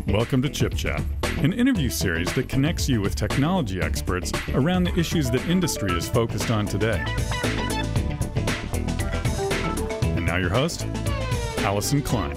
Welcome to Chip Chat, an interview series that connects you with technology experts around the issues that industry is focused on today. And now your host, Allison Klein.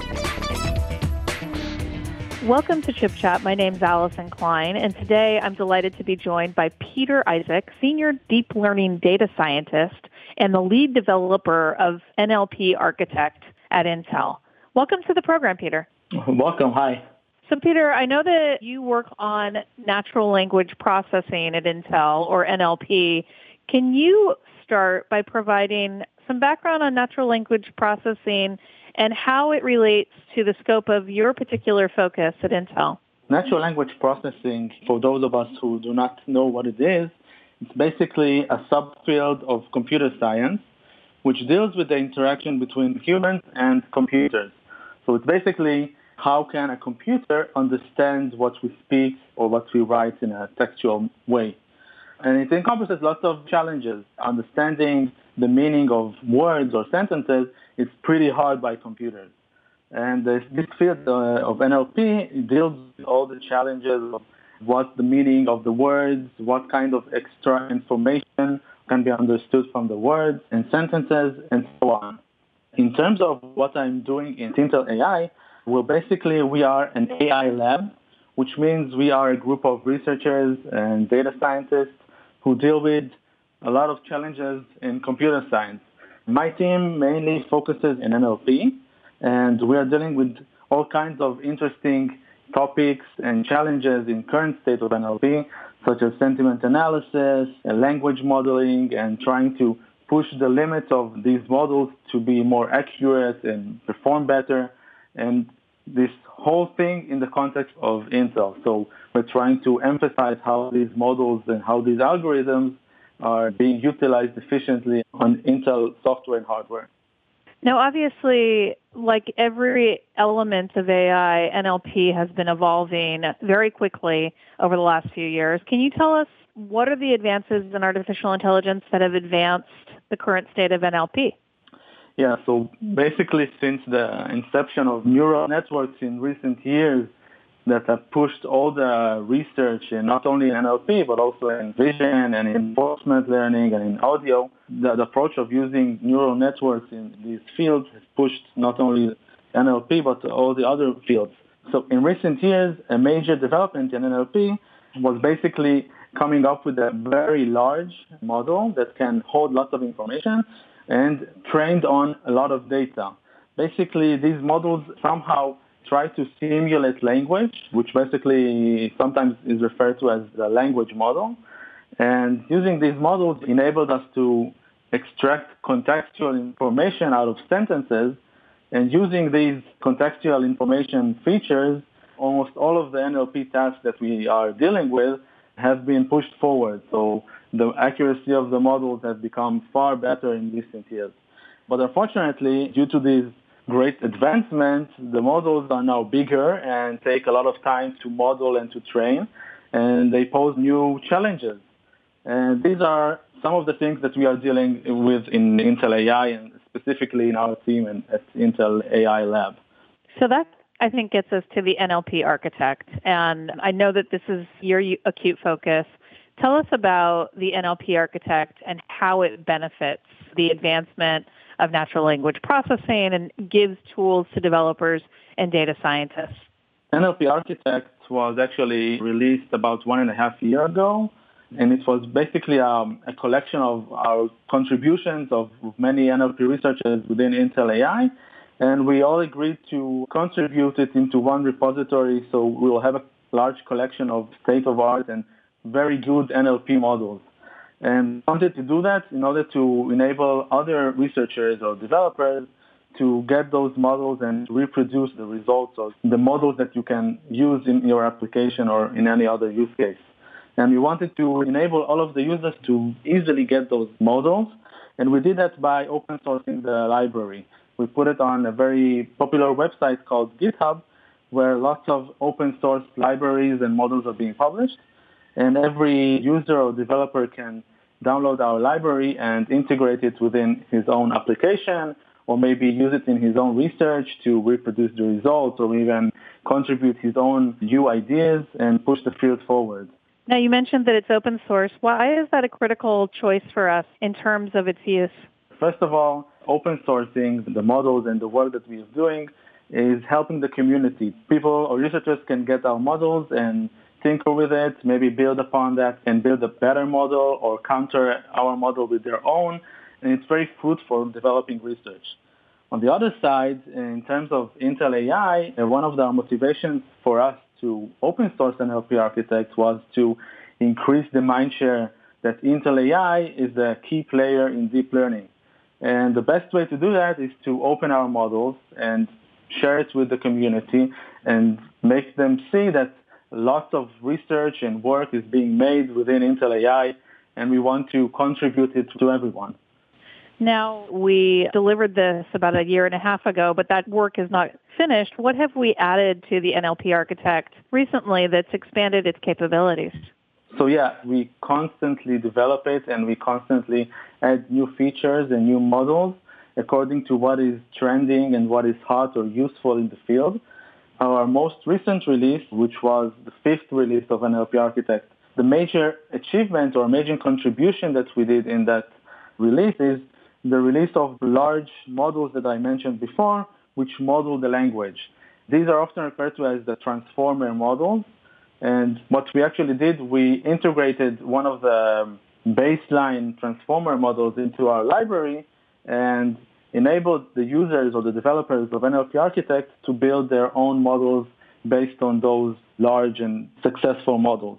Welcome to Chip Chat. My name's Allison Klein, and today I'm delighted to be joined by Peter Isaac, Senior Deep Learning Data Scientist and the lead developer of NLP Architect at Intel. Welcome to the program, Peter. Welcome. Hi. So, Peter, I know that you work on natural language processing at Intel, or NLP. Can you start by providing some background on natural language processing and how it relates to the scope of your particular focus at Intel? Natural language processing, for those of us who do not know what it is, it's basically a subfield of computer science, which deals with the interaction between humans and computers. So it's basically how can a computer understand what we speak or what we write in a textual way. And it encompasses lots of challenges. Understanding the meaning of words or sentences is pretty hard by computers. And this field of NLP deals with all the challenges of what's the meaning of the words, what kind of extra information can be understood from the words and sentences, and so on. In terms of what I'm doing in Intel AI, we are an AI lab, which means we are a group of researchers and data scientists who deal with a lot of challenges in computer science. My team mainly focuses in NLP, and we are dealing with all kinds of interesting topics and challenges in current state of NLP, such as sentiment analysis, language modeling, and trying to push the limits of these models to be more accurate and perform better. And this whole thing in the context of Intel. So we're trying to emphasize how these models and how these algorithms are being utilized efficiently on Intel software and hardware. Now, obviously, like every element of AI, NLP has been evolving very quickly over the last few years. Can you tell us what are the advances in artificial intelligence that have advanced the current state of NLP? Yeah, so basically since the inception of neural networks in recent years that have pushed all the research in not only in NLP, but also in vision and in reinforcement learning and in audio, the approach of using neural networks in these fields has pushed not only NLP, but all the other fields. So in recent years, a major development in NLP was basically coming up with a very large model that can hold lots of information and trained on a lot of data. Basically, these models somehow try to simulate language, which basically sometimes is referred to as the language model. And using these models enabled us to extract contextual information out of sentences. And using these contextual information features, almost all of the NLP tasks that we are dealing with have been pushed forward. So the accuracy of the models has become far better in recent years. But unfortunately, due to these great advancements, the models are now bigger and take a lot of time to model and to train, and they pose new challenges. And these are some of the things that we are dealing with in Intel AI and specifically in our team and at Intel AI Lab. So that, I think, gets us to the NLP Architect. And I know that this is your acute focus. Tell us about the NLP Architect and how it benefits the advancement of natural language processing and gives tools to developers and data scientists. NLP Architect was actually released about 1.5 years ago, and it was basically a collection of our contributions of many NLP researchers within Intel AI, and we all agreed to contribute it into one repository, so we will have a large collection of state-of-art and very good NLP models. And wanted to do that in order to enable other researchers or developers to get those models and reproduce the results of the models that you can use in your application or in any other use case. And we wanted to enable all of the users to easily get those models. And we did that by open sourcing the library. We put it on a very popular website called GitHub, where lots of open source libraries and models are being published. And every user or developer can download our library and integrate it within his own application, or maybe use it in his own research to reproduce the results, or even contribute his own new ideas and push the field forward. Now, you mentioned that it's open source. Why is that a critical choice for us in terms of its use? First of all, open sourcing the models and the work that we are doing is helping the community. People or researchers can get our models and tinker with it, maybe build upon that and build a better model or counter our model with their own. And it's very fruitful in developing research. On the other side, in terms of Intel AI, one of the motivations for us to open source NLP Architect was to increase the mindshare that Intel AI is a key player in deep learning. And the best way to do that is to open our models and share it with the community and make them see that lots of research and work is being made within Intel AI, and we want to contribute it to everyone. Now, we delivered this about a year and a half ago, but that work is not finished. What have we added to the NLP Architect recently that's expanded its capabilities? So we constantly develop it and we constantly add new features and new models according to what is trending and what is hot or useful in the field. Our most recent release, which was the 5th release of NLP Architect, the major achievement or major contribution that we did in that release is the release of large models that I mentioned before, which model the language. These are often referred to as the transformer models. And what we actually did, we integrated one of the baseline transformer models into our library and enabled the users or the developers of NLP Architect to build their own models based on those large and successful models.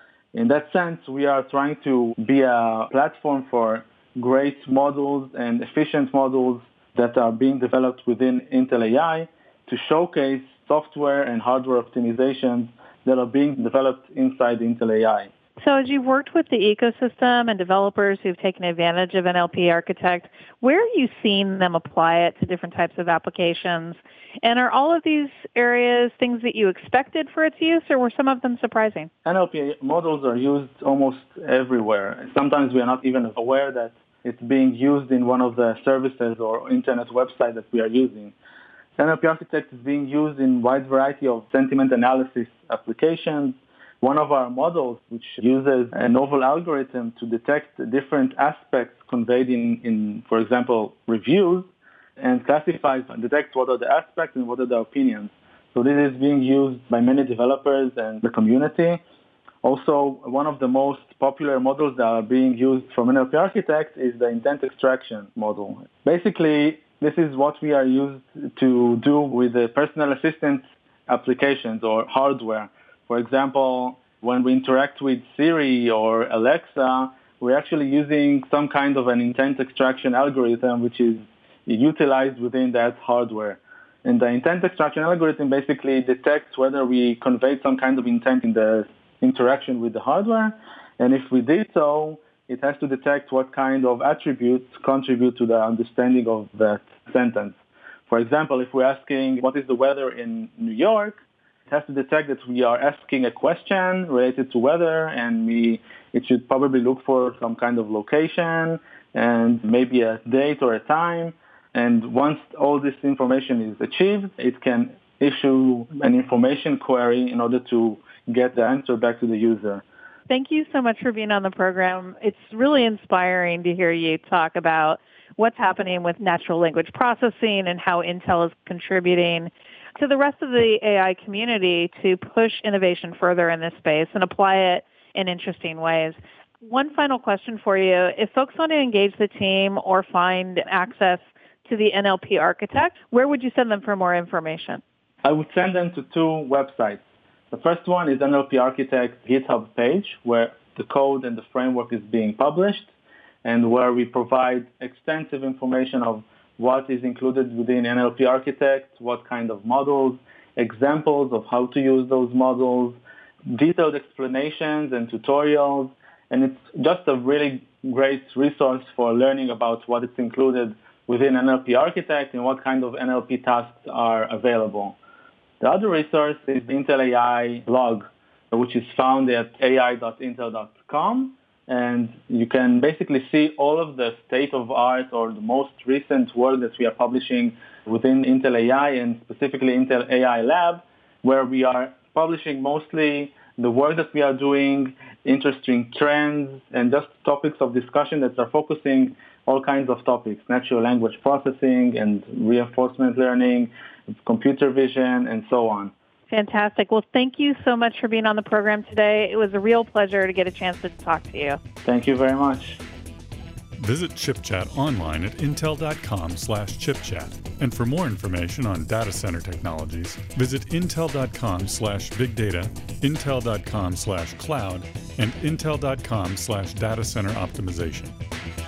In that sense, we are trying to be a platform for great models and efficient models that are being developed within Intel AI to showcase software and hardware optimizations that are being developed inside Intel AI. So as you've worked with the ecosystem and developers who've taken advantage of NLP Architect, where are you seeing them apply it to different types of applications? And are all of these areas things that you expected for its use, or were some of them surprising? NLP models are used almost everywhere. Sometimes we are not even aware that it's being used in one of the services or internet websites that we are using. NLP Architect is being used in a wide variety of sentiment analysis applications. One of our models, which uses a novel algorithm to detect different aspects conveyed in, for example, reviews, and classifies and detects what are the aspects and what are the opinions. So this is being used by many developers and the community. Also, one of the most popular models that are being used from NLP Architect is the intent extraction model. Basically, this is what we are used to do with the personal assistant applications or hardware. For example, when we interact with Siri or Alexa, we're actually using some kind of an intent extraction algorithm which is utilized within that hardware. And the intent extraction algorithm basically detects whether we conveyed some kind of intent in the interaction with the hardware. And if we did so, it has to detect what kind of attributes contribute to the understanding of that sentence. For example, if we're asking what is the weather in New York, it has to detect that we are asking a question related to weather, and it should probably look for some kind of location and maybe a date or a time. And once all this information is achieved, it can issue an information query in order to get the answer back to the user. Thank you so much for being on the program. It's really inspiring to hear you talk about what's happening with natural language processing and how Intel is contributing to the rest of the AI community to push innovation further in this space and apply it in interesting ways. One final question for you. If folks want to engage the team or find access to the NLP Architect, where would you send them for more information? I would send them to 2 websites. The first one is NLP Architect GitHub page, where the code and the framework is being published, and where we provide extensive information of what is included within NLP Architect, what kind of models, examples of how to use those models, detailed explanations and tutorials. And it's just a really great resource for learning about what is included within NLP Architect and what kind of NLP tasks are available. The other resource is the Intel AI blog, which is found at ai.intel.com. And you can basically see all of the state-of-art or the most recent work that we are publishing within Intel AI and specifically Intel AI Lab, where we are publishing mostly the work that we are doing, interesting trends, and just topics of discussion that are focusing all kinds of topics, natural language processing and reinforcement learning, computer vision, and so on. Fantastic. Well, thank you so much for being on the program today. It was a real pleasure to get a chance to talk to you. Thank you very much. Visit ChipChat online at intel.com/chipchat. And for more information on data center technologies, visit intel.com/bigdata, intel.com/cloud, and intel.com/data center optimization.